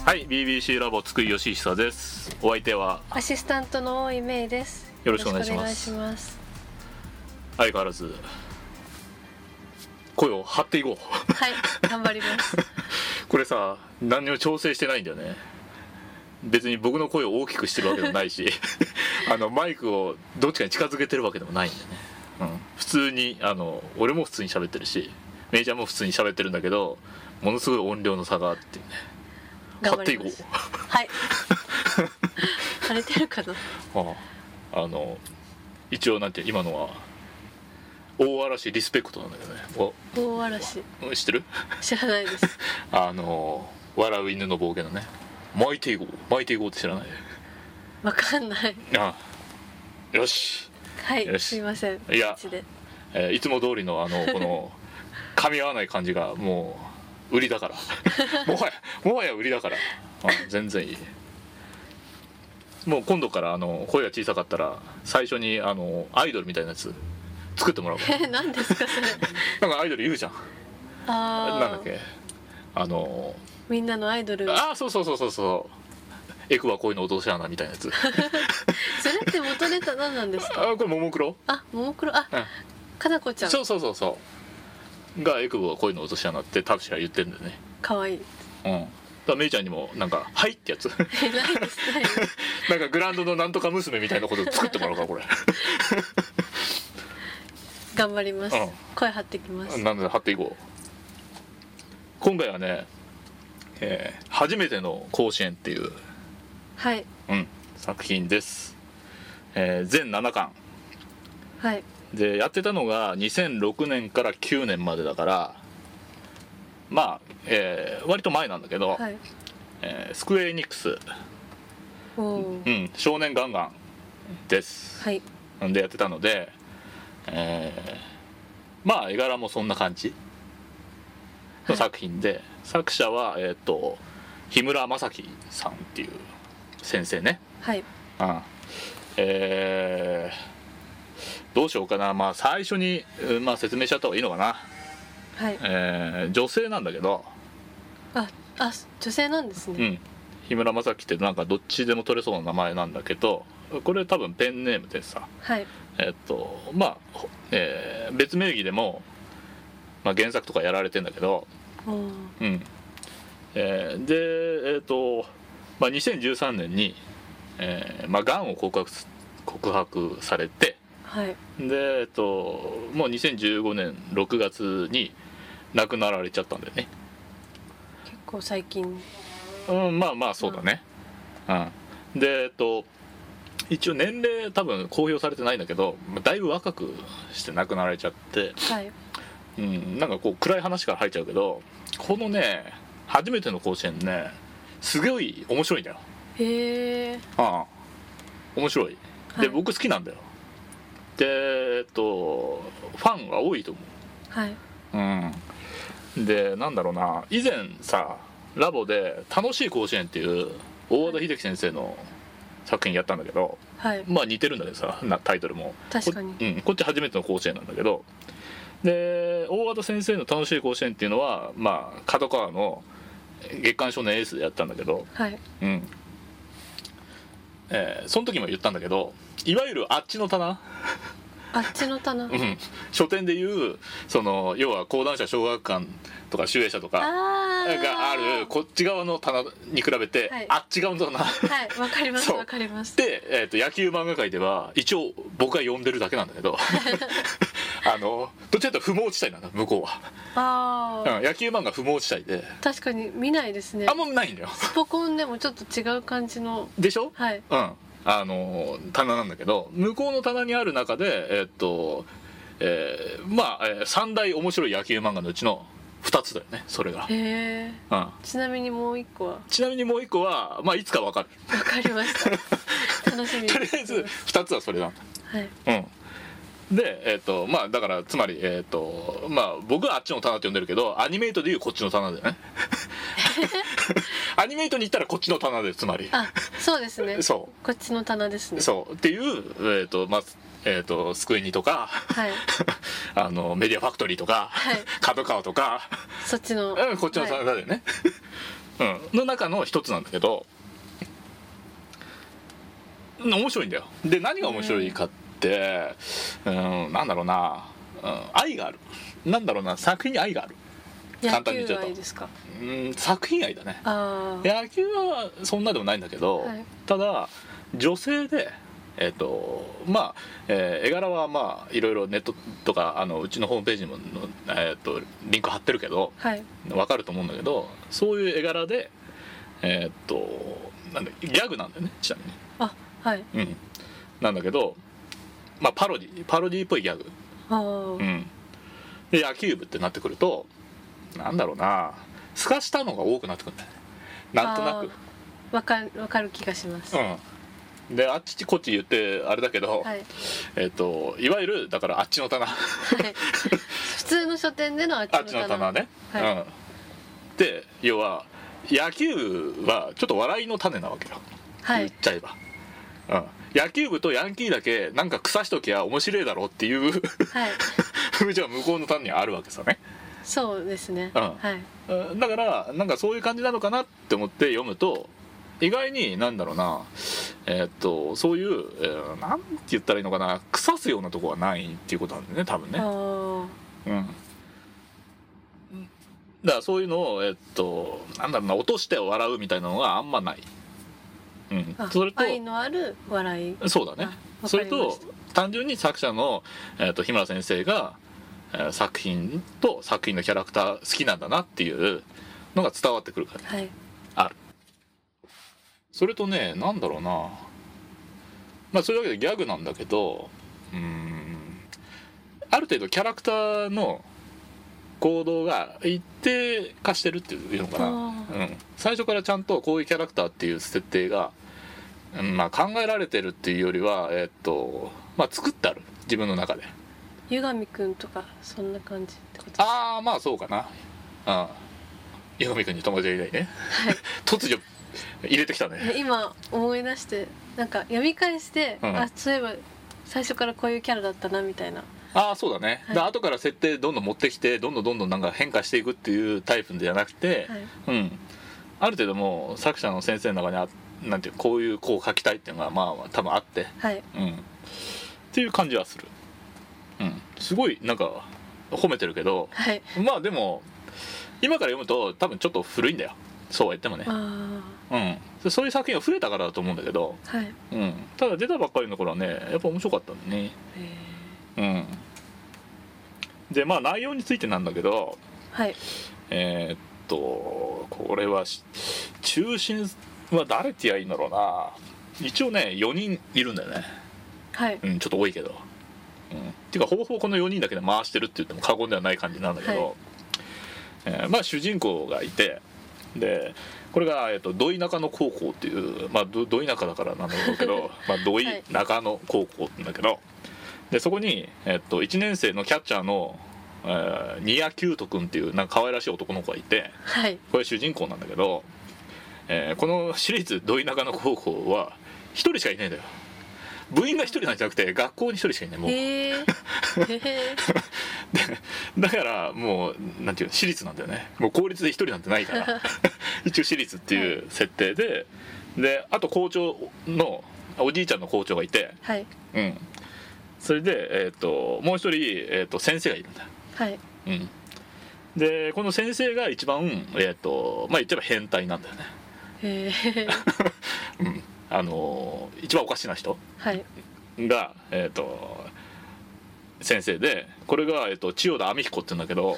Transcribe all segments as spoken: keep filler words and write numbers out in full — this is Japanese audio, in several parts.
はい、ビービーシー ラボ津久井義久です。お相手はアシスタントの大井芽衣です。 よろしくお願いします。 よろしくお願いします。 相変わらず声を張っていこう。 はい、頑張りますこれさ、何にも調整してないんだよね。別に僕の声を大きくしてるわけでもないしあのマイクをどっちかに近づけてるわけでもないんだよね、うん、普通にあの俺も普通に喋ってるし、メイちゃんも普通に喋ってるんだけど、ものすごい音量の差があってね、張っていこう。 はい張れてるかな。 ああ、あの一応なんて今のは大嵐リスペクトなんだけどね。 大嵐知ってる？ 知らないですあの笑う犬の冒険のね、巻いていこう巻いていこうって知らない？ わかんない。 ああ、よし、 はい、 よし、 すいません。 いや、えー、いつも通りのあのこの噛み合わない感じがもう売りだからもはやもはや売りだから、あ、全然いい。もう今度からあの声が小さかったら最初にあのアイドルみたいなやつ作ってもらうから。 え、何ですかそれなんかアイドル言うじゃん。 あ、 なんだっけ、あのみんなのアイドル。 ああ、そうそうそうそうそう、エクは恋の落とし穴みたいなやつそれって元ネタ何なんですか？ あ、これももクロ。 あ、ももクロ、あ、うん、かなこちゃん。 そうそうそうそうがエクは恋の落とし穴ってタクシーが言ってるんだよね。 かわいい。 うん。だメイちゃんにもなんかはいってやつないですないですなんかグランドのなんとか娘みたいなこと作ってもらおうかこれ頑張ります、 うん、 声張ってきます。 なので張っていこう。今回はね、えー、初めての甲子園っていう、 はい、 うん、作品です、えー、全ななかん、 はい、 でやってたのがにせんろくねんからきゅうねんまでだから、まあ、えー、割と前なんだけど、はい、えー、スクエアエニックス、 お、 うん、少年ガンガンです、 はい、 でやってたので、えー、まあ絵柄もそんな感じの作品で、はい、作者は、えー、と日村正樹さんっていう先生ね。 はい、 うん、えー、どうしようかな。まあ最初に、まあ、説明しちゃった方がいいのかな。 はい、 えー、女性なんだけど、 ああ、女性なんですね。 うん、日村正樹ってなんかどっちでも取れそうな名前なんだけど、これ多分ペンネームでさ、はい、えっとまあ、えー、別名義でも、まあ、原作とかやられてんだけど、うん、えー、でえっと、まあ、にせんじゅうさんねんに、えーまあ、がんを告白告白されて、はい、でえっともうにせんじゅうごねんろくがつに亡くなられちゃったんだよね。 結構最近。 うん、まあまあそうだね、うん、でえっと一応年齢多分公表されてないんだけど、だいぶ若くして亡くなられちゃって、はい、うん、なんかこう暗い話から入っちゃうけど、このね初めての甲子園ねすごい面白いんだよ。へえ。ああ、面白い。で、はい、僕好きなんだよ。でえっとファンが多いと思う。はい、うん、でなんだろうな、以前さラボで楽しい甲子園っていう大和田秀樹先生の作品やったんだけど、はい、まあ似てるんだけどさ、タイトルも確かにこ,、うん、こっち初めての甲子園なんだけど、で大和田先生の楽しい甲子園っていうのは、まあ、角川の月刊少年エースでやったんだけど、はい、うん、えー、その時も言ったんだけど、いわゆるあっちの棚あっちの棚、うん、 書店でいうその要は講談社小学館とか集英社とかがあるこっち側の棚に比べて、はい、あっち側の棚、 はいわかりますわかります。 で、えーと、野球漫画界では一応僕が呼んでるだけなんだけどあのどっちかというと不毛地帯なんだ向こうは。あ、うん、野球漫画不毛地帯で確かに見ないですね。 あんまないんだよ。 スポコンでもちょっと違う感じのでしょ。 はい、 うん、あの棚なんだけど、向こうの棚にある中でえっと、えー、まあ、えー、さん大面白い野球漫画のうちのふたつだよね、それが。へえ、うん、 ちなみにもういっこはちなみにもういっこは、まあ、いつか分かる。 分かりました楽しみにとりあえずふたつはそれなんだ。はい、うん、でえっとまあだからつまりえっとまあ僕はあっちの棚って呼んでるけど、アニメイトでいうこっちの棚だよねアニメイトに行ったらこっちの棚で、つまり。 あ、そうですね。 そう、 こっちの棚ですね。 そうっていう、えーとまあえー、とスクエニとか、はい、あのメディアファクトリーとか、はい、角川とか、 そっちの、 うん、こっちの棚だよね、 うん、の中の一つなんだけど、面白いんだよ。で何が面白いかって、うん、なんだろうな、うん、愛がある。なんだろうな、作品に愛がある。簡単に言っちゃうと。野球愛ですか？うん、作品愛だね。あ、野球はそんなでもないんだけど、はい、ただ女性で、えーとまあえー、絵柄はまあいろいろネットとかあのうちのホームページにも、えー、とリンク貼ってるけど、はい、分かると思うんだけど、そういう絵柄で、えー、となんだギャグなんだよね、ちなみに。あ、はい、うん、なんだけど、まあ、パロディパロディっぽいギャグ。うん、で野球部ってなってくると、なんだろうな、すかしたのが多くなってくるんだよね、なんとなく。 わかる、わかる気がします。 うん、であっちこっち言ってあれだけど、はい、えー、といわゆるだからあっちの棚、はい、 普通の書店でのあっちの棚、あっちの棚ね、はい、うん、で要は野球はちょっと笑いの種なわけよ、はい、言っちゃえば、うん、野球部とヤンキーだけなんか腐しときゃ面白いだろうっていう、はい、風潮が向こうの単にあるわけさね。 そうですね、うん、 はい、だからなんかそういう感じなのかなって思って読むと、意外になんだろうな、えー、っとそういう、えー、なんて言ったらいいのかな、腐すようなとこはないっていうことなんだよね、多分ね。うん、だからそういうのを、えー、っとなんだろうな、落として笑うみたいなのがあんまない。 うん、それと愛のある笑い。 そうだね。それと単純に作者の、えー、と日村先生が、えー、作品と作品のキャラクター好きなんだなっていうのが伝わってくるから、ね、はい、ある。それとね、なんだろうな、まあそういうわけでギャグなんだけど、うーん、ある程度キャラクターの行動が一定化してるっていうのかな、うん、最初からちゃんとこういうキャラクターっていう設定が、うん、まあ考えられてるっていうよりは、えー、っとまあ作ってある、自分の中で。 湯上くんとかそんな感じってことですか？ ああ、まあそうかな。ああ、湯上くんに友達がいないね、はい、突如入れてきたね。 今思い出してなんか読み返して、うん、あ、そういえば最初からこういうキャラだったなみたいな。 ああ、そうだね、はい、で後から設定どんどん持ってきてどんどんどんどんなんか変化していくっていうタイプじゃなくて、はい、うん、ある程度もう作者の先生の中にあなんていうこういうこう書きたいっていうのがまあ多分あって、はい、うん、っていう感じはする。うん、すごいなんか褒めてるけど、はい、まあでも今から読むと多分ちょっと古いんだよ、そうは言ってもね。うん、そういう作品が増えたからだと思うんだけど、はい、うん、ただ出たばっかりの頃はねやっぱ面白かったんだね。うん、でまあ内容についてなんだけど、はい、えー、っとこれは中心は誰って言えばいいんだろうな。一応ねよにんいるんだよね、はい、うん、ちょっと多いけど、うん、っていうかほぼほぼこのよにんだけで回してるって言っても過言ではない感じなんだけど、はい、えー、まあ主人公がいて、でこれが、えー、と土井中野高校っていう、まあ、土井中だからなんだろうけど、まあ、土井中野高校って言うんだけど、でそこに、えー、といちねん生のキャッチャーの、えー、ニヤキュート君っていうなんか可愛らしい男の子がいて、はい、これ主人公なんだけど、えー、この私立土井中野高校はひとりしかいないんだよ。部員がひとりなんじゃなくて学校にひとりしかいない、もう。へーだからもうなんていうの、私立なんだよね。もう公立でひとりなんてないから一応私立っていう設定で、であと校長のおじいちゃんの校長がいて、はい、うん、それで、えー、ともう一人、えー、と先生がいるんだ、はい、うん、でこの先生が一番、えーとまあ、言っちゃえば変態なんだよね。へー、うん、あの一番おかしな人が、はい、えー、と先生で、これが、えー、と千代田網彦って言うんだけど、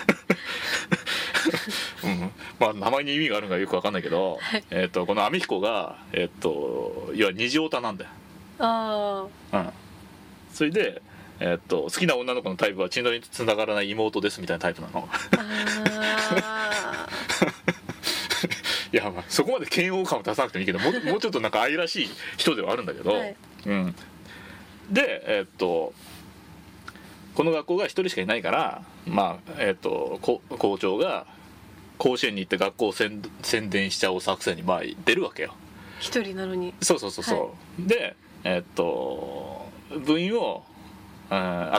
うん、まあ名前に意味があるのかよく分かんないけど、はい、えー、とこの網彦が、えー、といわゆる二次オタなんだよ。あ、うん、それで、えー、と好きな女の子のタイプは血のにつながらない妹ですみたいなタイプなの。あいや、まあそこまで嫌悪感を出さなくてもいいけど、もう、もうちょっとなんか愛らしい人ではあるんだけど、はい、うん、で、えー、っとこの学校がひとりしかいないから、まあえー、っと校長が甲子園に行って学校を宣伝しちゃおう作戦にまあ出るわけよ。 一人なのに。そうそうそうそう、 はい、で、えー、っと部員を、うん、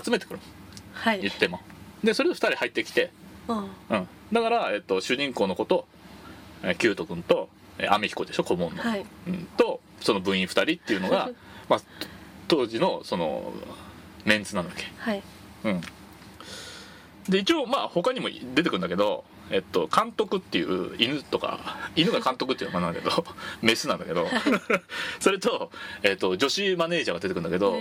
集めてくる、はい、言っても。でそれでふたり入ってきて、うんうん、だから、えー、っと主人公の子とキュート君とアメヒコでしょ顧問の、はい、うん、とその部員ふたりっていうのがまあ当時のそのメンツなのけ、はい、うん、で一応まあ他にも出てくるんだけど、えっと、監督っていう犬とか犬が監督っていうのがなんだけどメスなんだけどそれと、えっと、女子マネージャーが出てくるんだけど、うん、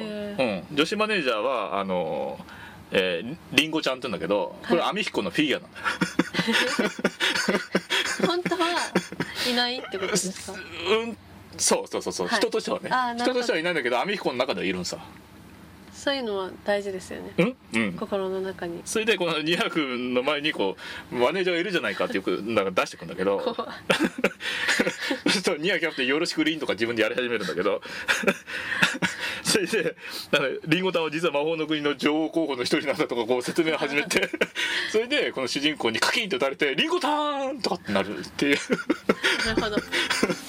女子マネージャーはあの、えー、リンゴちゃんって言うんだけどこれアミヒコのフィギュアなんだよ本当はいないってことですか？ うん、そうそうそうそう、はい、人としてはね人としてはいないんだけどアミヒコの中ではいるんさ。 そういうのは大事ですよね、うんうん、心の中に。 それでこのにひゃくの前にこうマネージャーがいるじゃないかってよくなんか出してくんだけどそうするとにひゃくキャプテンよろしくリンとか自分でやり始めるんだけどそれでリンゴタンは実は魔法の国の女王候補の一人なんだとかこう説明を始めてそれでこの主人公にカキンと打たれてリンゴタンとかってなるっていうなるほど